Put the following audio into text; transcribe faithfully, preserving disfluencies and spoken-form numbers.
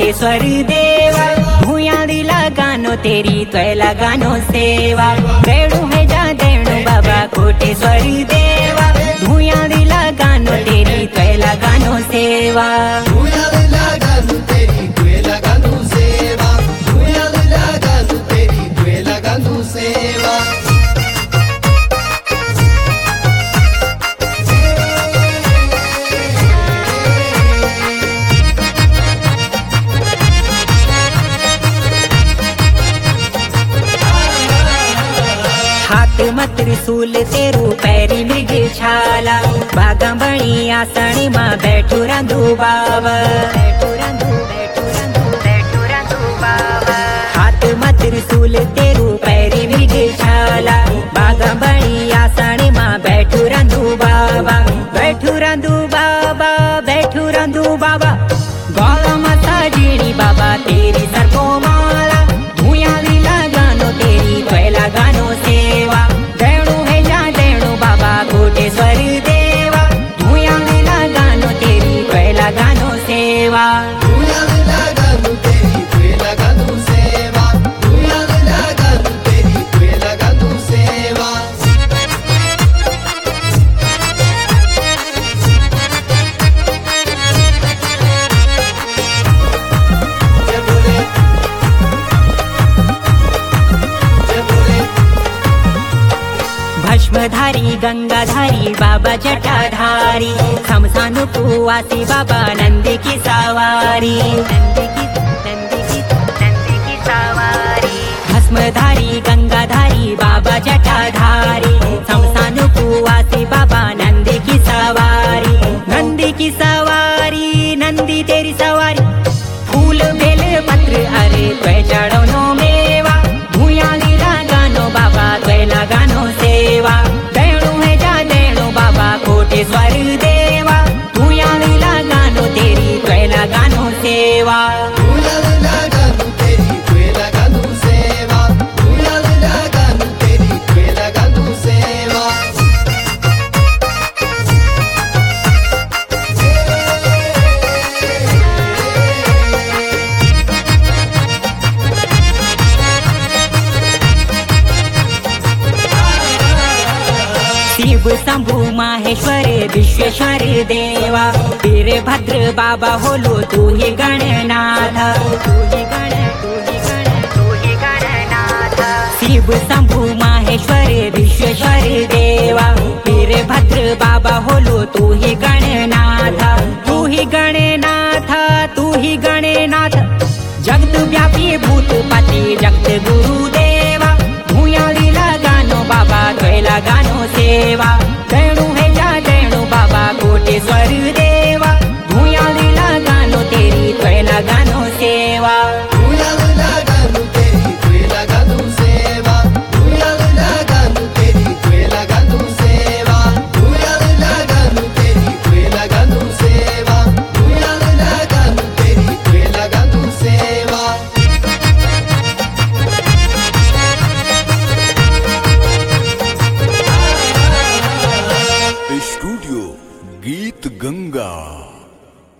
कोटेश्वर देवा, भूया दिला गानो तेरी त्वैला गानो सेवा। देणु है जा देणु बाबा कोटेश्वर देवा, भूया दिला गानो तेरी त्वैला गानो सेवा। भूया दिला गानो तेरी त्वैला गानो सेवा, भूया दिला गानो तेरी त्वैला गानो सेवा। हाथ में त्रिशूल तेरू पैरी मृग छाला, बागा बणी आसनी मां बैठू रंधु बाबा। हाथ में त्रिशूल तेरू पैरी मृग छाला, बागा बणी आसनी मां बैठू रंधु बाबा। बैठू रंधु बाबा, बैठू रंधु बाबा, गौला माता जीणी बाबा तेरी सर को माला। भूया दिला गानो तेरी त्वैला गानो सेवा। देणु है जा देणु बाबा कोटेश्वर देवा, भूया दिला गानो तेरी त्वैला गानो सेवा। भूया दिला गानो तेरी त्वैला गानो सेवा, भूया दिला गानो तेरी त्वैला गानो सेवा। जय बोले, जय बोले। भस्मधारी गंगाधारी बाबा जटाधारी, शमशान कुवासी बाबा नंदी की सवारी। नंदी की नंदी की नंदी की सवारी। भस्मधारी गंगाधारी बाबा जटाधारी, शमशान कुवासी बाबा नंदी की सवारी। नंदी की सवारी, नंदी तेरी सवारी, फूल बेल पत्र अरे त्वै चढ़ो मेवा। भूया दिला गानो बाबा त्वैला गानो सेवा। देणु है जा देणु बाबा कोटेश्वर देवा, भूया दिला गानो तेरी त्वैला गानो सेवा। भूया दिला गानो तेरी त्वैला गानो सेवा, भूया दिला गानो तेरी त्वैला गानो सेवा। शिव शंभु माहेश्वर विश्वेश्वर देवा, वीरभद्र बाबा होलो तू ही गणनाथ। तू ही गण तू ही गण तू ही गणनाथ। शिव शंभु माहेश्वर विश्वेश्वर देवा, वीरभद्र बाबा होलो तू ही गणनाथ। तू ही गणनाथ, तू ही गणनाथ, जगत व्यापी भूतपति जगत गुरु देवा। भूया दिला गानो बाबा त्वैला गानो सेवा। देणु है जा देणु बाबा कोटेश्वर देवा, भूया दिला गानो तेरी त्वैला गानो सेवा। भूया दिला गानो तेरी त्वैला गानो सेवा, भूया दिला गानो तेरी त्वैला गानो सेवा। भूया दिला गानो तेरी त्वैला गानो सेवा, भूया दिला गानो तेरी त्वैला गानो सेवा। स्टूडियो गीत गंगा।